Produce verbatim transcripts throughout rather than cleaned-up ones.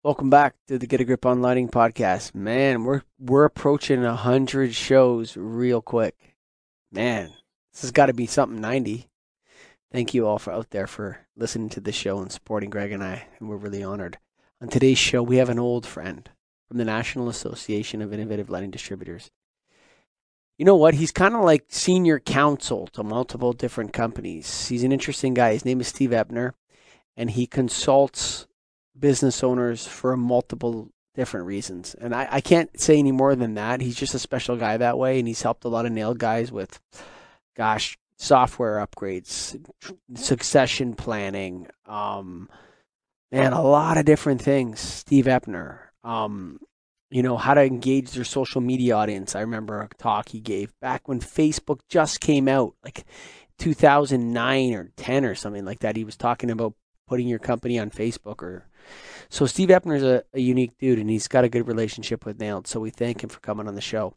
Welcome back to the Get a Grip on Lighting podcast. Man, we're we're approaching a hundred shows real quick. Man, this has got to be something ninety. Thank you all for out there for listening to the show and supporting Greg and I, and we're really honored. On today's show, we have an old friend from the National Association of Innovative Lighting Distributors. You know what? He's kind of like senior counsel to multiple different companies. He's an interesting guy. His name is Steve Ebner, and he consults business owners for multiple different reasons. And I, I can't say any more than that. He's just a special guy that way, and he's helped a lot of nail guys with, gosh, software upgrades, succession planning, um, man, a lot of different things. Steve Ebner, um, you know, how to engage their social media audience. I remember a talk he gave back when Facebook just came out, like two thousand nine or ten or something like that. He was talking about putting your company on Facebook. Or so Steve Ebner is a, a unique dude, and he's got a good relationship with Nailed, so we thank him for coming on the show.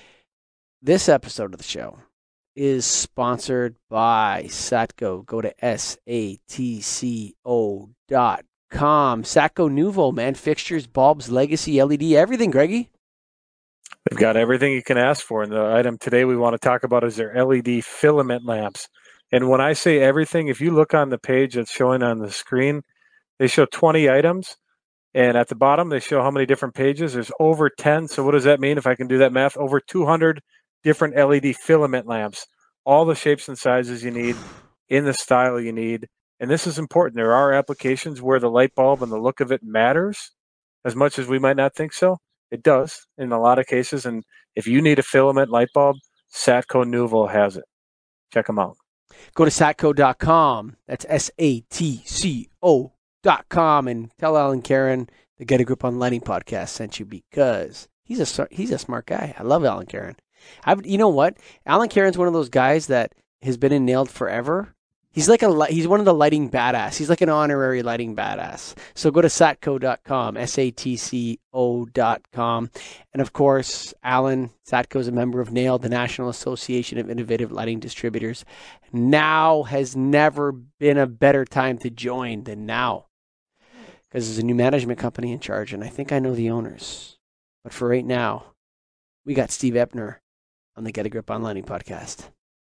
This episode of the show is sponsored by Satco. Go to S A T C O dot com. Satco Nuvo, man. Fixtures, bulbs, legacy, L E D, everything, Greggy. They've got everything you can ask for. And the item today we want to talk about is their L E D filament lamps. And when I say everything, if you look on the page that's showing on the screen, they show twenty items. And at the bottom, they show how many different pages. There's over ten. So what does that mean? If I can do that math, over two hundred different L E D filament lamps, all the shapes and sizes you need in the style you need. And this is important. There are applications where the light bulb and the look of it matters as much as we might not think so. It does in a lot of cases. And if you need a filament light bulb, Satco Nuvo has it. Check them out. Go to satco dot com. That's S A T C O dot com, and tell Alan Karen the Get a Grip on Lighting podcast sent you, because he's a he's a smart guy. I love Alan Karen. I've, you know what? Alan Karen's one of those guys that has been in Nailed forever. He's like a he's one of the lighting badass. He's like an honorary lighting badass. So go to satco dot com, S A T C O dot com. And of course, Alan, Satco is a member of Nailed, the National Association of Innovative Lighting Distributors. Now has never been a better time to join than now, because there's a new management company in charge, and I think I know the owners. But for right now, we got Steve Ebner on the Get a Grip on Lighting podcast.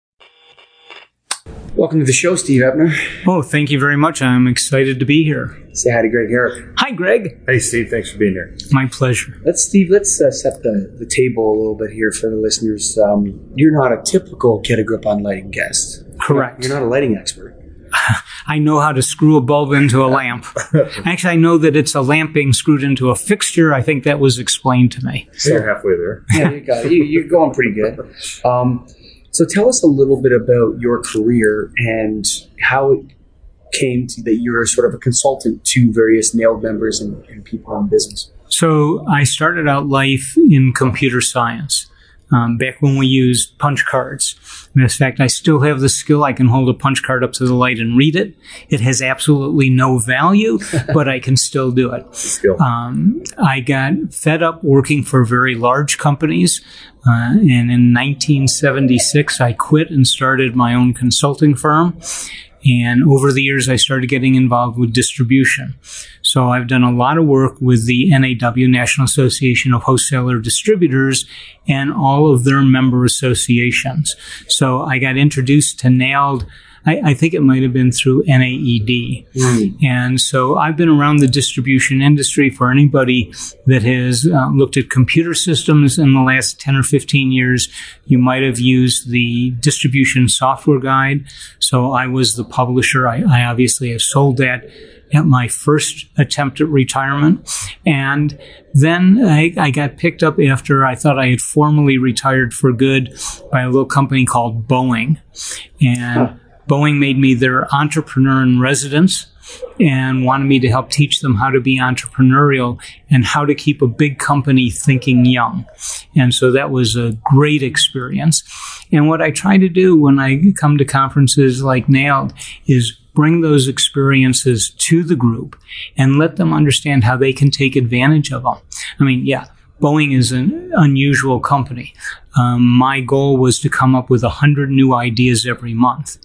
Welcome to the show, Steve Ebner. Oh, thank you very much. I'm excited to be here. Say hi to Greg Harrop. Hi, Greg. Hey, Steve. Thanks for being here. My pleasure. Let's, Steve, let's uh, set the, the table a little bit here for the listeners. Um, you're not a typical Get a Grip on Lighting guest. Correct. You're not a lighting expert. I know how to screw a bulb into a lamp. Actually, I know that it's a lamp being screwed into a fixture. I think that was explained to me. So you're halfway there. Yeah, you got it. You, you're going pretty good. Um, so tell us a little bit about your career and how it came to that you're sort of a consultant to various Nailed members and, and people in business. So I started out life in computer science. Um, back when we used punch cards. In fact, I still have the skill. I can hold a punch card up to the light and read it. It has absolutely no value, but I can still do it. Skill. Um, I got fed up working for very large companies, uh, and in nineteen seventy-six, I quit and started my own consulting firm. And over the years, I started getting involved with distribution. So I've done a lot of work with the N A W, National Association of Wholesaler Distributors, and all of their member associations. So I got introduced to Nailed, I, I think it might have been through N A E D. Mm. And so I've been around the distribution industry. For anybody that has uh, looked at computer systems in the last ten or fifteen years, you might have used the distribution software guide. So I was the publisher. I, I obviously have sold that at my first attempt at retirement. And then I, I got picked up after I thought I had formally retired for good by a little company called Boeing. And huh. Boeing made me their entrepreneur in residence and wanted me to help teach them how to be entrepreneurial and how to keep a big company thinking young. And so that was a great experience. And what I try to do when I come to conferences like Nailed is bring those experiences to the group and let them understand how they can take advantage of them. I mean, yeah, Boeing is an unusual company. Um, my goal was to come up with one hundred new ideas every month.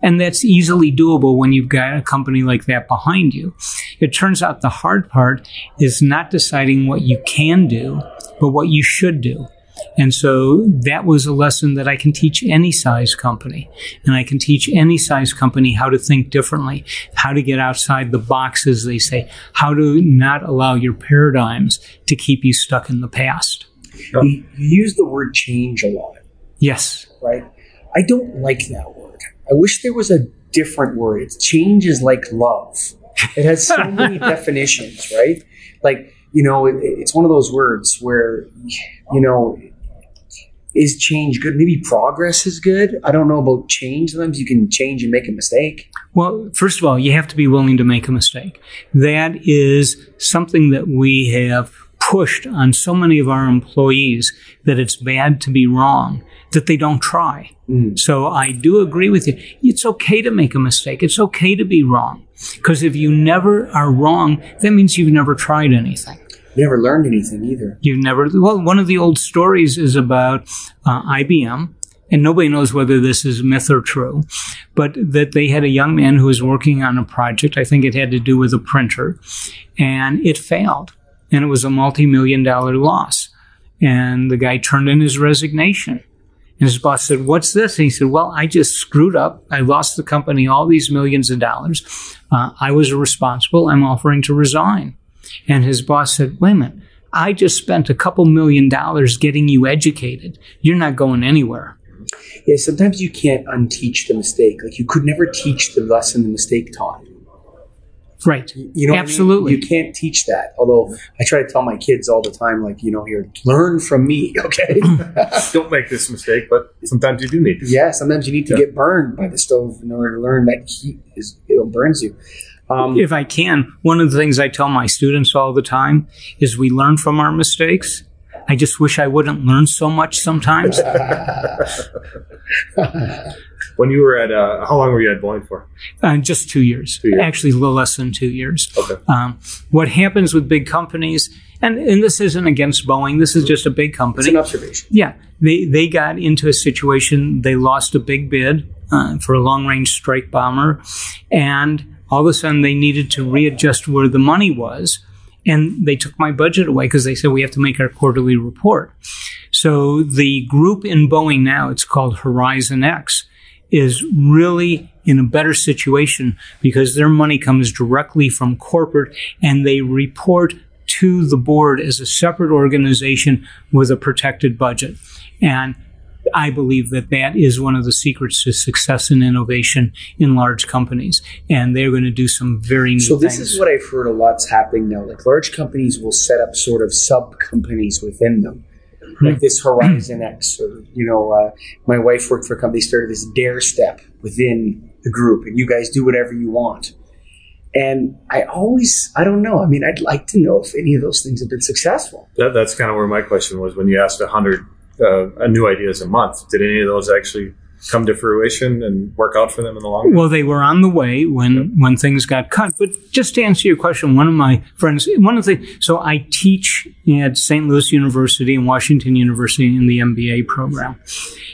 And that's easily doable when you've got a company like that behind you. It turns out the hard part is not deciding what you can do, but what you should do. And so that was a lesson that I can teach any size company. And I can teach any size company how to think differently, how to get outside the box, as they say, how to not allow your paradigms to keep you stuck in the past. You, you use the word change a lot. Yes. Right? I don't like that word. I wish there was a different word. It's change is like love. It has so many definitions, right? Like, you know, it, it's one of those words where, you know, is change good? Maybe progress is good. I don't know about change. Sometimes you can change and make a mistake. Well, first of all, you have to be willing to make a mistake. That is something that we have pushed on so many of our employees, that it's bad to be wrong, that they don't try. Mm. So I do agree with you. It's okay to make a mistake. It's okay to be wrong. Because if you never are wrong, that means you've never tried anything. You never learned anything either. You've never, well, one of the old stories is about uh, I B M, and nobody knows whether this is myth or true, but that they had a young man who was working on a project. I think it had to do with a printer, and it failed, and it was a multi-million dollar loss. And the guy turned in his resignation. And his boss said, "What's this?" And he said, "Well, I just screwed up. I lost the company all these millions of dollars. Uh, I was responsible. I'm offering to resign." And his boss said, "Wait a minute, I just spent a couple million dollars getting you educated. You're not going anywhere." Yeah, sometimes you can't unteach the mistake. Like, you could never teach the lesson the mistake taught. Right. You know, absolutely. I mean? You can't teach that. Although I try to tell my kids all the time, like, you know, here, learn from me, okay? Don't make this mistake, but sometimes you do need to. Yeah, sometimes you need to yeah. get burned by the stove in order to learn that heat is it burns you. Um, if I can, one of the things I tell my students all the time is we learn from our mistakes. I just wish I wouldn't learn so much sometimes. When you were at, uh, how long were you at Boeing for? Uh, just two years. two years. Actually, a little less than two years. Okay. Um, what happens with big companies, and, and this isn't against Boeing, this is just a big company. It's an observation. Yeah. They, they got into a situation, they lost a big bid uh, for a long-range strike bomber, and all of a sudden they needed to readjust where the money was. And they took my budget away because they said we have to make our quarterly report. So the group in Boeing now, it's called Horizon X, is really in a better situation because their money comes directly from corporate and they report to the board as a separate organization with a protected budget. And I believe that that is one of the secrets to success and innovation in large companies. And they're going to do some very neat So this things. is what I've heard a lot's happening now. Like, large companies will set up sort of sub-companies within them. Like this Horizon X, or, you know, uh, my wife worked for a company, started this Dare Step within the group, and you guys do whatever you want. And I always, I don't know. I mean, I'd like to know if any of those things have been successful. That, that's kind of where my question was when you asked one hundred uh, new ideas a month. Did any of those actually come to fruition and work out for them in the long run? Well, they were on the way when, yep. when things got cut. But just to answer your question, one of my friends, one of the, so I teach at Saint Louis University and Washington University in the M B A program.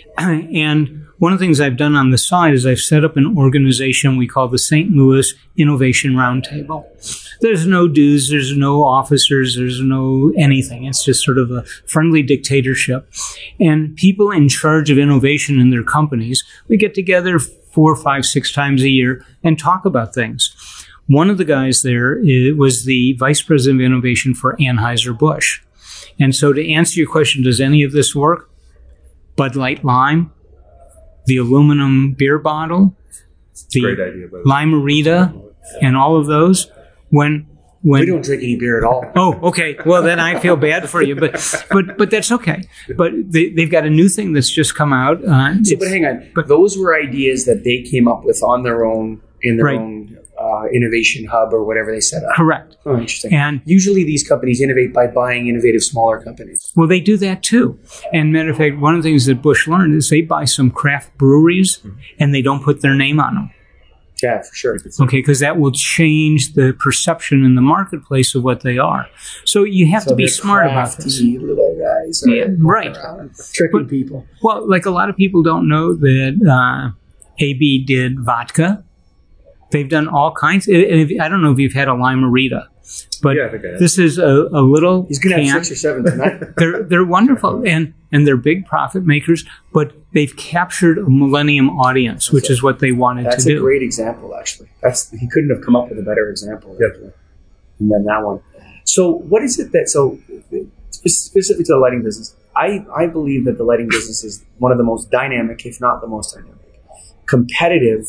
And one of the things I've done on the side is I've set up an organization we call the Saint Louis Innovation Roundtable. There's no dues, there's no officers, there's no anything. It's just sort of a friendly dictatorship. And people in charge of innovation in their companies, we get together four, five, six times a year and talk about things. One of the guys there was the vice president of innovation for Anheuser-Busch. And so to answer your question, does any of this work? Bud Light Lime, the aluminum beer bottle, the Great idea, Lime-A-Rita, and all of those. When when we don't drink any beer at all. Oh, okay. Well, then I feel bad for you, but but but that's okay. But they, they've got a new thing that's just come out. Uh, so, but hang on. But those were ideas that they came up with on their own in their right. own uh, innovation hub or whatever they set up. Correct. Oh, interesting. And usually these companies innovate by buying innovative smaller companies. Well, they do that too. And matter of fact, one of the things that Bush learned is they buy some craft breweries mm-hmm. and they don't put their name on them. Yeah, for sure. Okay, because that will change the perception in the marketplace of what they are. So you have so to be smart about this. Little guys, yeah, right. Tricking but, people. Well, like a lot of people don't know that uh, A B did vodka. They've done all kinds. I don't know if you've had a Lime-A-Rita, but Yeah, I think I have. this is a, a little He's going to can. have six or seven tonight. They're they're wonderful and and they're big profit makers, but they've captured a millennium audience, which is what they wanted That's to a do. great example, actually. That's He couldn't have come up with a better example Yeah. than that one. So what is it that, so specifically to the lighting business, I, I believe that the lighting business is one of the most dynamic, if not the most dynamic, competitive,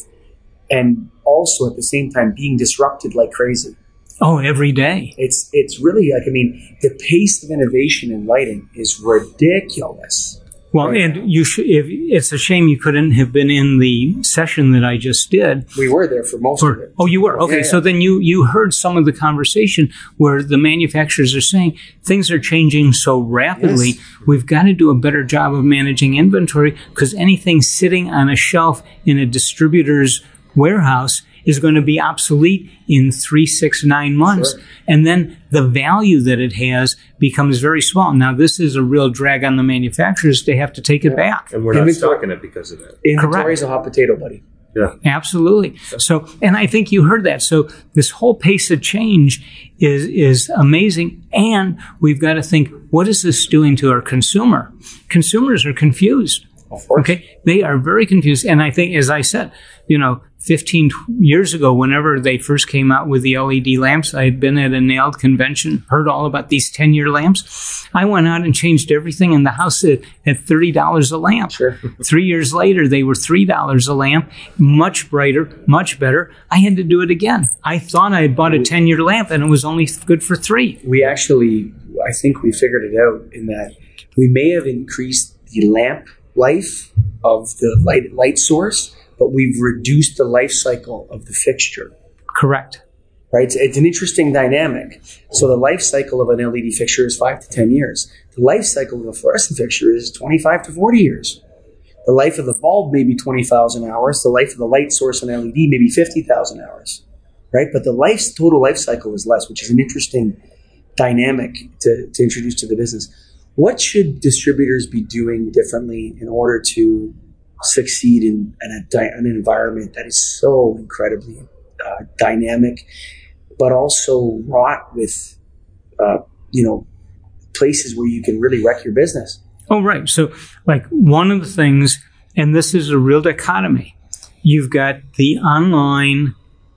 and also at the same time being disrupted like crazy. Oh, every day. It's it's really like, I mean, the pace of innovation in lighting is ridiculous. Well, and you should. If, it's a shame you couldn't have been in the session that I just did. We were there for most Or, of it. oh, you were? Okay, Yeah, so yeah. then you, you heard some of the conversation where the manufacturers are saying things are changing so rapidly, Yes. we've got to do a better job of managing inventory because anything sitting on a shelf in a distributor's warehouse is going to be obsolete in three, six, nine months. Sure. And then the value that it has becomes very small. Now, this is a real drag on the manufacturers. They have to take it back. And we're not Inventory- stocking it because of that. Inventory is a hot potato, buddy. Yeah. Absolutely. So, and I think you heard that. So this whole pace of change is, is amazing. And we've got to think, what is this doing to our consumer? Consumers are confused. Of course. Okay. They are very confused. And I think, as I said, you know, fifteen years ago, whenever they first came out with the L E D lamps, I had been at a NAILD convention, heard all about these ten-year lamps. I went out and changed everything in the house at, at thirty dollars a lamp. Sure. Three years later, they were three dollars a lamp, much brighter, much better. I had to do it again. I thought I had bought a ten-year lamp, and it was only good for three. We actually, I think we figured it out in that we may have increased the lamp life of the light, light source, but we've reduced the life cycle of the fixture. Correct. Right? It's, it's an interesting dynamic. So the life cycle of an L E D fixture is five to ten years. The life cycle of a fluorescent fixture is twenty-five to forty years. The life of the bulb may be twenty thousand hours. The life of the light source on L E D may be fifty thousand hours. Right? But the life, total life cycle is less, which is an interesting dynamic to, to introduce to the business. What should distributors be doing differently in order to succeed in, in, a, di- an environment that is so incredibly uh, dynamic, but also wrought with, uh, you know, places where you can really wreck your business? Oh, right. So, like, one of the things, and this is a real dichotomy, you've got the online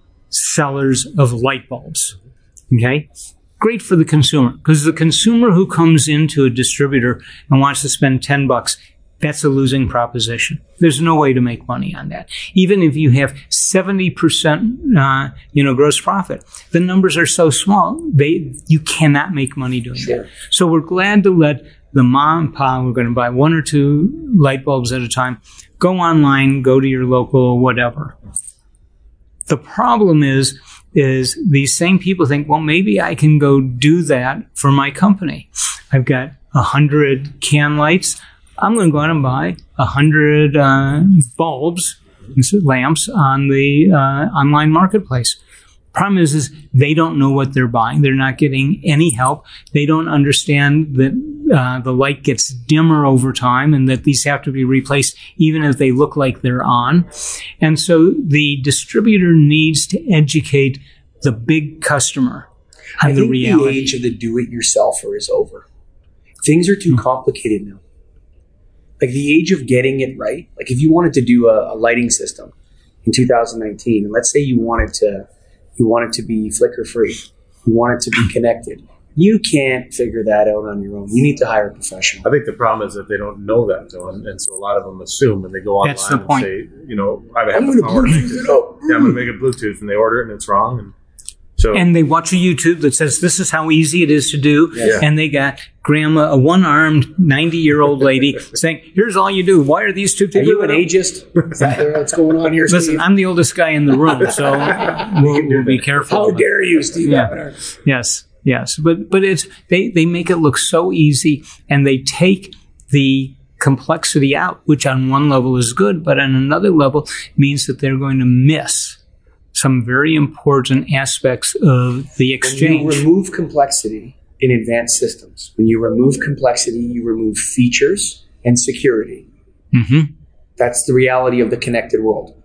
sellers of light bulbs. Okay? Great for the consumer, because the consumer who comes into a distributor and wants to spend ten bucks, that's a losing proposition. There's no way to make money on that. Even if you have seventy percent, uh, you know, gross profit, the numbers are so small, they, you cannot make money doing Sure. that. So we're glad to let the mom and pop, we're going to buy one or two light bulbs at a time, go online, go to your local whatever. The problem is, is these same people think, well, maybe I can go do that for my company. I've got a hundred can lights. I'm going to go out and buy a hundred uh, bulbs, lamps on the uh, online marketplace. Problem is, is they don't know what they're buying. They're not getting any help. They don't understand that uh, the light gets dimmer over time and that these have to be replaced even if they look like they're on. And so the distributor needs to educate the big customer on I the think reality. the age of the do-it-yourselfer is over. Things are too complicated now. Like the age of getting it right. Like if you wanted to do a, a lighting system in two thousand nineteen, and let's say you wanted to, you want it to be flicker free, you want it to be connected. You can't figure that out on your own. You need to hire a professional. I think the problem is that they don't know that, though, and, and so a lot of them assume, and they go online That's the and point. say, you know, I have I'm the gonna power to make Bluetooth this. it up. Yeah, I'm going to make it Bluetooth, and they order it, and it's wrong, and so And they watch a YouTube that says this is how easy it is to do. Yeah. And they got grandma, a one-armed ninety-year-old lady saying, here's all you do. Why are these two Are people? you an ageist? Is that what's going on here, Listen, Steve? I'm the oldest guy in the room, so we'll, we'll be careful. How dare you, Steve? Yeah. Abner? Yes, yes. But but it's they, they make it look so easy, and they take the complexity out, which on one level is good, but on another level means that they're going to miss some very important aspects of the When exchange. you remove complexity in advanced systems, when you remove complexity, you remove features and security. Mm-hmm. That's the reality of the connected world.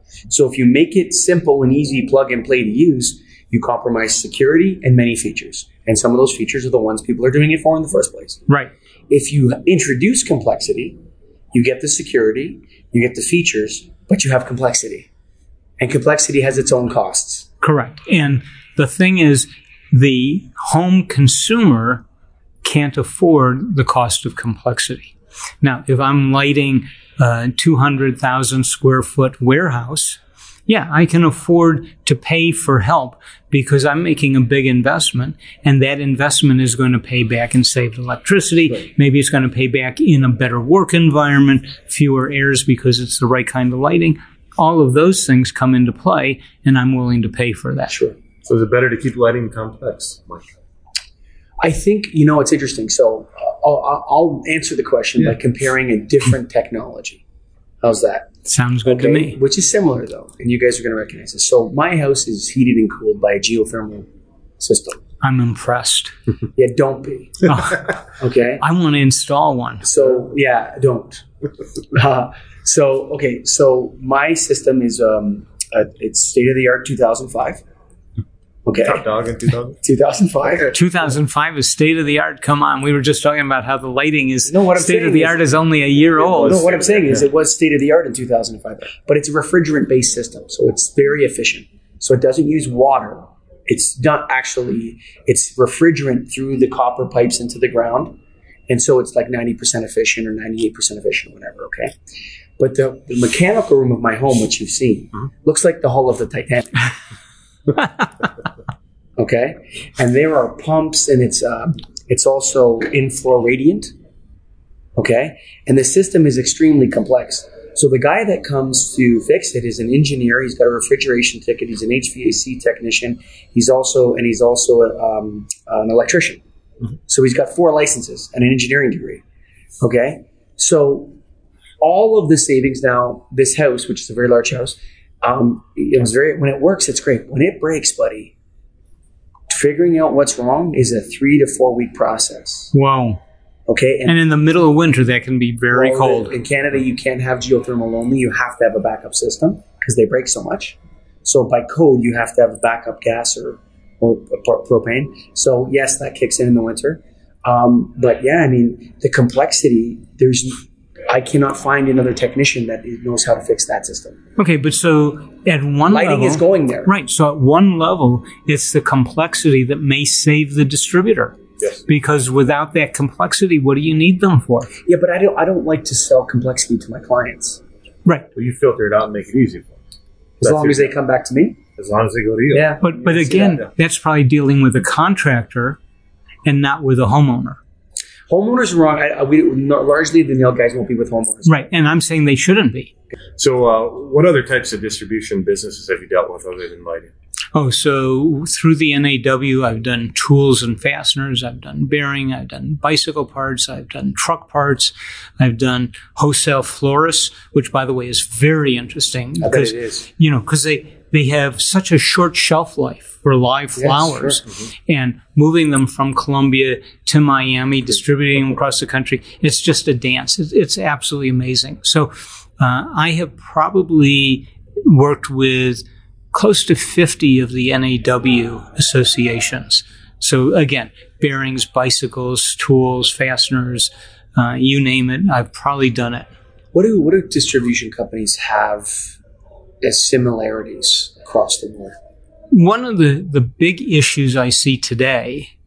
So if you make it simple and easy plug and play to use, you compromise security and many features. And some of those features are the ones people are doing it for in the first place. Right. If you introduce complexity, you get the security, you get the features, but you have complexity. And complexity has its own costs. Correct. And the thing is, the home consumer can't afford the cost of complexity. Now, if I'm lighting a two hundred thousand square foot warehouse, yeah, I can afford to pay for help because I'm making a big investment, and that investment is going to pay back in saved electricity. Right. Maybe it's going to pay back in a better work environment, fewer errors because it's the right kind of lighting. All of those things come into play, and I'm willing to pay for that. Sure. So is it better to keep lighting complex, Mike? I think, you know, it's interesting. So uh, I'll, I'll answer the question yeah. by comparing a different technology. How's that? Sounds good okay. to me. Which is similar, though, and you guys are going to recognize this. So my house is heated and cooled by a geothermal system. I'm impressed. Yeah, don't be. Oh, okay? I want to install one. So, yeah, don't. Uh, so, okay, so my system is, um, uh, it's state-of-the-art two thousand five. Okay. Top dog in two thousand? two thousand five. two thousand five is state of the art. Come on. We were just talking about how the lighting is no, what I'm state of the is, art is only a year old. No, what I'm saying is it was state of the art in two thousand five, but it's a refrigerant based system. So it's very efficient. So it doesn't use water. It's not actually, it's refrigerant through the copper pipes into the ground. And so it's like ninety percent efficient or ninety-eight percent efficient or whatever. Okay. But the, the mechanical room of my home, which you've seen, mm-hmm. looks like the hull of the Titanic. Okay, and there are pumps, and it's uh, it's also in-floor radiant. Okay, and the system is extremely complex. So the guy that comes to fix it is an engineer. He's got a refrigeration ticket. He's an H V A C technician. He's also and he's also a, um, an electrician. Mm-hmm. So he's got four licenses and an engineering degree. Okay, so all of the savings now. This house, which is a very large house, um, it was very when it works, it's great. When it breaks, buddy. Figuring out what's wrong is a three to four week process. Wow. Okay. And, and in the middle of winter, that can be very well, cold. In Canada, you can't have geothermal only. You have to have a backup system because they break so much. So by code, you have to have a backup gas or, or propane. So yes, that kicks in in the winter. Um, but yeah, I mean, the complexity, there's, I cannot find another technician that knows how to fix that system. Okay, but so at one Lighting level... is going there. Right, so at one level, it's the complexity that may save the distributor. Yes. Because without that complexity, what do you need them for? Yeah, but I don't, I don't like to sell complexity to my clients. Right. Well, you filter it out and make it easy for them. As That's long as they come back to me. As long as they go to you. Yeah. But, but again, that. that's probably dealing with a contractor and not with a homeowner. Homeowners are wrong. I, I, we, largely, the nail guys won't be with homeowners. Right, and I'm saying they shouldn't be. So uh, what other types of distribution businesses have you dealt with other than lighting? Oh, so through the N A W, I've done tools and fasteners. I've done bearing. I've done bicycle parts. I've done truck parts. I've done wholesale florists, which, by the way, is very interesting. I bet it is. You know, because they, they have such a short shelf life for live flowers. Yes, sure. Mm-hmm. And moving them from Colombia to Miami, distributing them across the country, it's just a dance. It's, it's absolutely amazing. So uh, I have probably worked with close to fifty of the N A W associations. So again, bearings, bicycles, tools, fasteners, uh, you name it, I've probably done it. What do what do distribution companies have as similarities across the board? One of the, the big issues I see today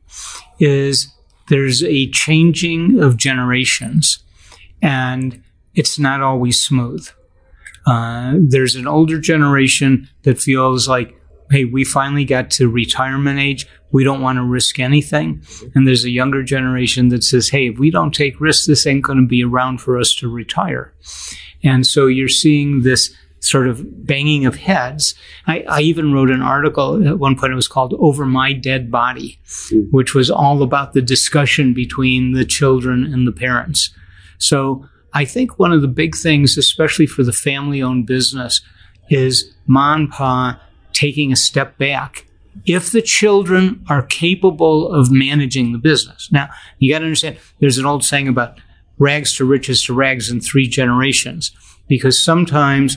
is there's a changing of generations, and it's not always smooth. Uh, there's an older generation that feels like, hey, we finally got to retirement age. We don't want to risk anything. And there's a younger generation that says, hey, if we don't take risks, this ain't going to be around for us to retire. And so you're seeing this sort of banging of heads. I, I even wrote an article at one point. It was called Over My Dead Body, which was all about the discussion between the children and the parents. So I think one of the big things, especially for the family-owned business, is mom and pa taking a step back. If the children are capable of managing the business. Now, you got to understand, there's an old saying about rags to riches to rags in three generations, because sometimes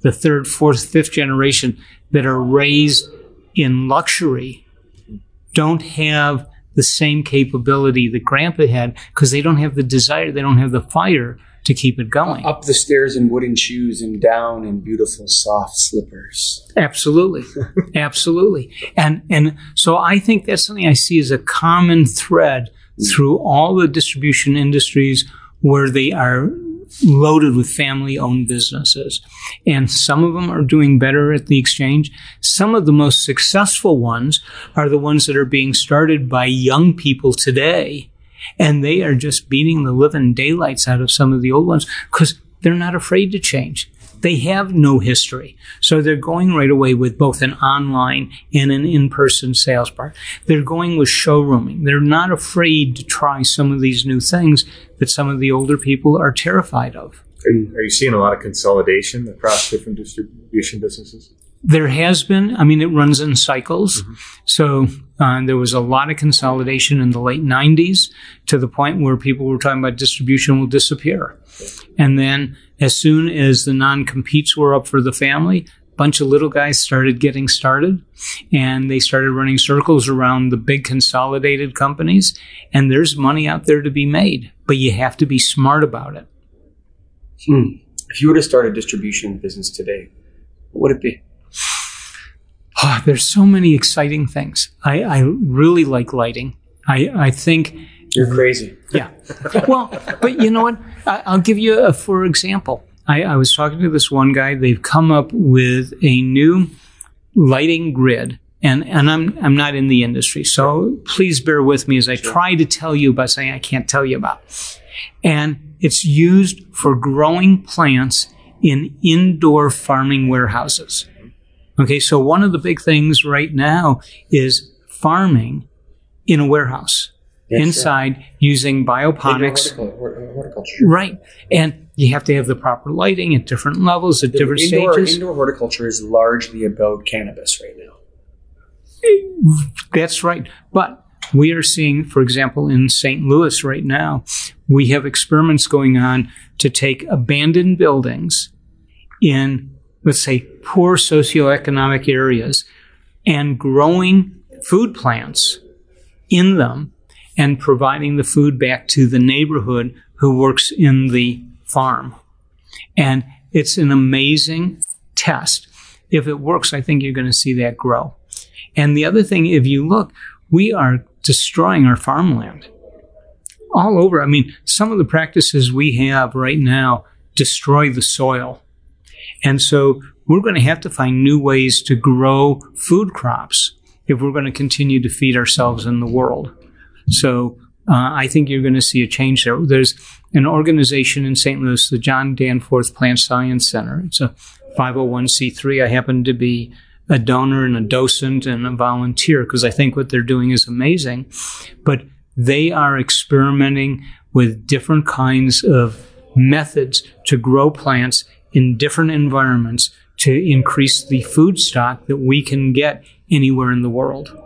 the third, fourth, fifth generation that are raised in luxury don't have the same capability that Grandpa had because they don't have the desire, they don't have the fire to keep it going. Up the stairs in wooden shoes and down in beautiful soft slippers. Absolutely. Absolutely. And and so I think that's something I see as a common thread mm. through all the distribution industries where they are loaded with family-owned businesses. And some of them are doing better at the exchange. Some of the most successful ones are the ones that are being started by young people today. And they are just beating the living daylights out of some of the old ones because they're not afraid to change. They have no history. So they're going right away with both an online and an in-person sales part. They're going with showrooming. They're not afraid to try some of these new things that some of the older people are terrified of. Are you, are you seeing a lot of consolidation across different distribution businesses? There has been. I mean, it runs in cycles. Mm-hmm. So uh, there was a lot of consolidation in the late nineties to the point where people were talking about distribution will disappear. And then as soon as the non-competes were up for the family, a bunch of little guys started getting started and they started running circles around the big consolidated companies. And there's money out there to be made, but you have to be smart about it. Hmm. If you were to start a distribution business today, what would it be? Oh, there's so many exciting things. I, I really like lighting. I, I think... You're crazy. Yeah. Well, but you know what? I, I'll give you a for example. I, I was talking to this one guy. They've come up with a new lighting grid. And, and I'm I'm not in the industry, so please bear with me as I try to tell you about something I can't tell you about. And it's used for growing plants in indoor farming warehouses. Okay, so one of the big things right now is farming in a warehouse, yes, inside sure. using bioponics. Indoor horticulture. Right. And you have to have the proper lighting at different levels, at the different indoor, stages. Indoor horticulture is largely about cannabis right now. That's right. But we are seeing, for example, in Saint Louis right now, we have experiments going on to take abandoned buildings in, let's say, poor socioeconomic areas and growing food plants in them and providing the food back to the neighborhood who works in the farm. And it's an amazing test. If it works, I think you're going to see that grow. And the other thing, if you look, we are destroying our farmland all over. I mean, some of the practices we have right now destroy the soil. And so we're going to have to find new ways to grow food crops if we're going to continue to feed ourselves in the world. So uh, I think you're going to see a change there. There's an organization in Saint Louis, the John Danforth Plant Science Center. It's a five oh one c three. I happen to be a donor and a docent and a volunteer because I think what they're doing is amazing. But they are experimenting with different kinds of methods to grow plants in different environments to increase the food stock that we can get anywhere in the world.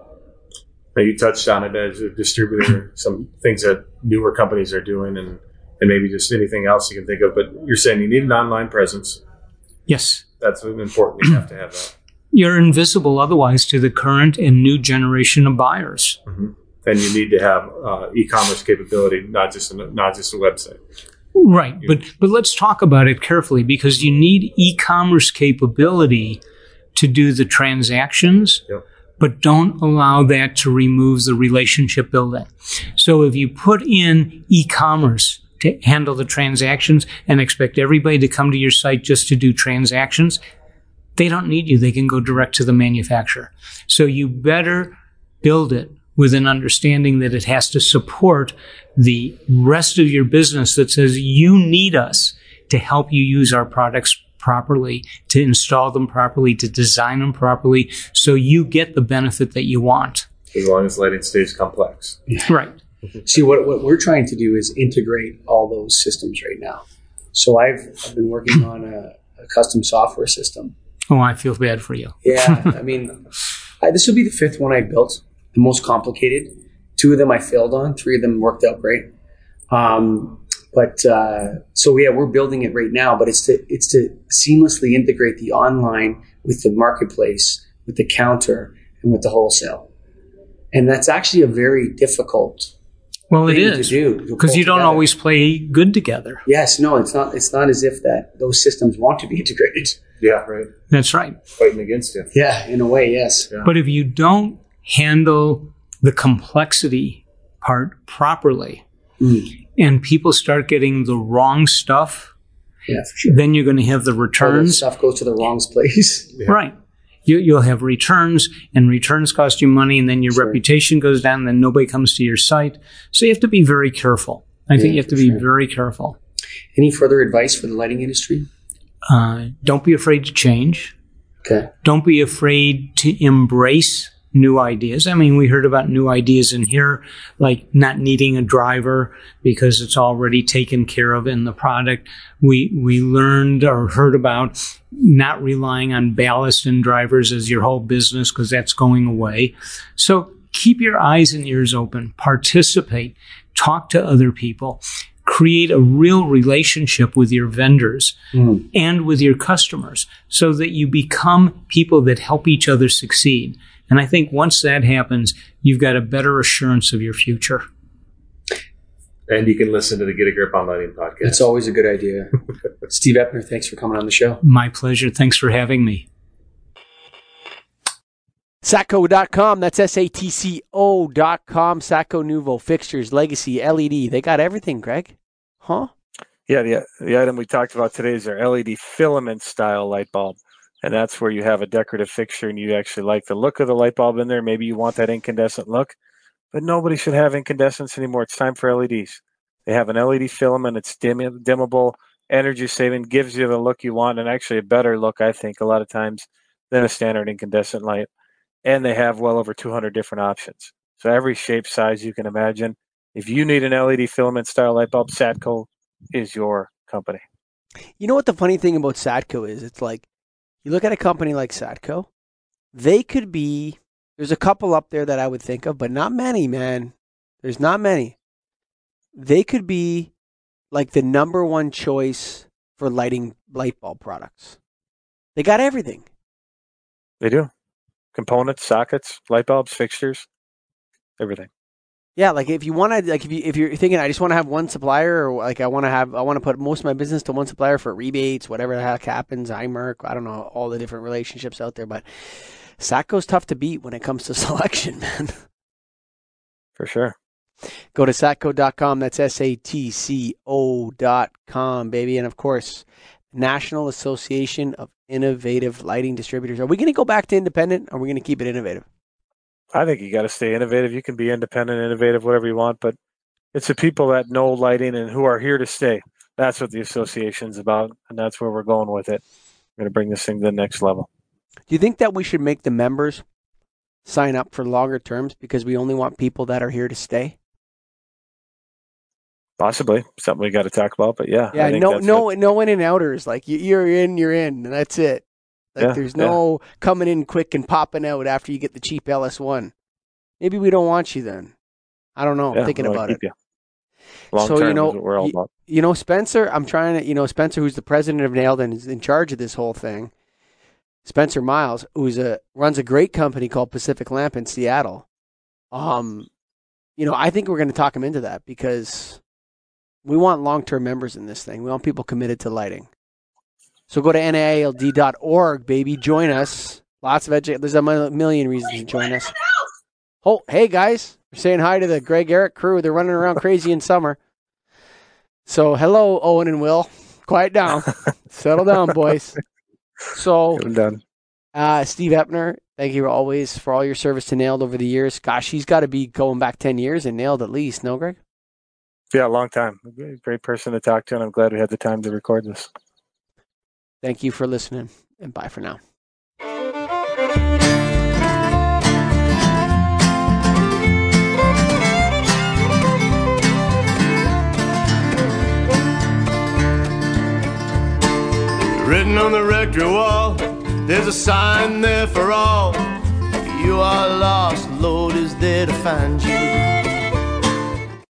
Now you touched on it as a distributor, some things that newer companies are doing and, and maybe just anything else you can think of. But you're saying you need an online presence. Yes. That's important. You have to have that. You're invisible otherwise to the current and new generation of buyers. Mm-hmm. And you need to have uh, e-commerce capability, not just a, not just a website. Right, but but let's talk about it carefully because you need e-commerce capability to do the transactions, yep. but don't allow that to remove the relationship building. So if you put in e-commerce to handle the transactions and expect everybody to come to your site just to do transactions, they don't need you. They can go direct to the manufacturer. So you better build it with an understanding that it has to support the rest of your business that says you need us to help you use our products properly, to install them properly, to design them properly, so you get the benefit that you want. As long as lighting stays complex. Right. See, what, what we're trying to do is integrate all those systems right now. So I've, I've been working on a, a custom software system. Oh, I feel bad for you. Yeah, I mean, I, this will be the fifth one I built, the most complicated. Two of them I failed on. Three of them worked out great. Um, But uh, so yeah, we're building it right now. But it's to it's to seamlessly integrate the online with the marketplace, with the counter, and with the wholesale. And that's actually a very difficult. Well, it thing is to do because you don't together. always play good together. Yes, no, it's not. It's not as if that those systems want to be integrated. Yeah, right. That's right. Fighting against you. Yeah, in a way, yes. Yeah. But if you don't handle the complexity part properly, Mm. and people start getting the wrong stuff, Yeah, for sure. then you're going to have the All that returns. stuff goes to the wrong place. Yeah. Right. You, you'll have returns, and returns cost you money, and then your Sure. reputation goes down, and then nobody comes to your site. So you have to be very careful. I Yeah, think you have to for be sure. very careful. Any further advice for the lighting industry? Uh, don't be afraid to change. Okay. Don't be afraid to embrace new ideas. I mean, we heard about new ideas in here, like not needing a driver because it's already taken care of in the product. We we learned or heard about not relying on ballast and drivers as your whole business because that's going away. So keep your eyes and ears open. Participate. Talk to other people. Create a real relationship with your vendors Mm. and with your customers so that you become people that help each other succeed. And I think once that happens, you've got a better assurance of your future. And you can listen to the Get a Grip on Lighting podcast. That's always a good idea. Steve Eppner, thanks for coming on the show. My pleasure. Thanks for having me. Satco dot com, that's S A T C O dot com. Satco Nuvo, fixtures, legacy, L E D. They got everything, Greg. Huh? Yeah, the, the item we talked about today is our L E D filament style light bulb. And that's where you have a decorative fixture and you actually like the look of the light bulb in there. Maybe you want that incandescent look, but nobody should have incandescence anymore. It's time for L E Ds. They have an L E D filament. It's dim, dimmable, energy saving, gives you the look you want, and actually a better look, I think, a lot of times than a standard incandescent light. And they have well over two hundred different options. So every shape, size you can imagine. If you need an L E D filament style light bulb, Satco is your company. You know what the funny thing about Satco is? It's like, you look at a company like Satco, they could be, there's a couple up there that I would think of, but not many, man. There's not many. They could be like the number one choice for lighting light bulb products. They got everything. They do. Components, sockets, light bulbs, fixtures, everything. Yeah, like if you want to, like if you if you're thinking, I just want to have one supplier, or like I want to have, I want to put most of my business to one supplier for rebates, whatever the heck happens. I merc, I don't know all the different relationships out there, but Satco's tough to beat when it comes to selection, man. For sure. Go to Satco dot com. That's S A T C O dot com, baby, and of course, National Association of Innovative Lighting Distributors. Are we going to go back to independent? Or are we going to keep it innovative? I think you got to stay innovative. You can be independent, innovative, whatever you want, but it's the people that know lighting and who are here to stay. That's what the association's about, and that's where we're going with it. We're going to bring this thing to the next level. Do you think that we should make the members sign up for longer terms because we only want people that are here to stay? Possibly something we got to talk about, but yeah. Yeah, I think no, that's no, it. no in and outers. Like you, you're in, you're in, and that's it. Like Yeah, there's no coming in quick and popping out after you get the cheap L S one. Maybe we don't want you then. I don't know. Yeah, I'm thinking we wanna about it. keep you. Long So, you term know, is what we're all y- about. You know, Spencer, I'm trying to, you know, Spencer, who's the president of Nailed and is in charge of this whole thing. Spencer Miles, who's a runs a great company called Pacific Lamp in Seattle. Um, you know, I think we're going to talk him into that because we want long-term members in this thing. We want people committed to lighting. So go to N A I L D dot org, baby. Join us. Lots of edu- There's a million reasons to join us. Oh, hey guys, we're saying hi to the Greg Eric crew. They're running around crazy in summer. So hello, Owen and Will. Quiet down. Settle down, boys. So, Get 'em done. uh, Steve Eppner, thank you always for all your service to Nailed over the years. Gosh, he's got to be going back ten years and Nailed at least. No, Greg? Yeah, long time. Great person to talk to, and I'm glad we had the time to record this. Thank you for listening, and bye for now. Written on the rectory wall, there's a sign there for all. If you are lost, the Lord is there to find you.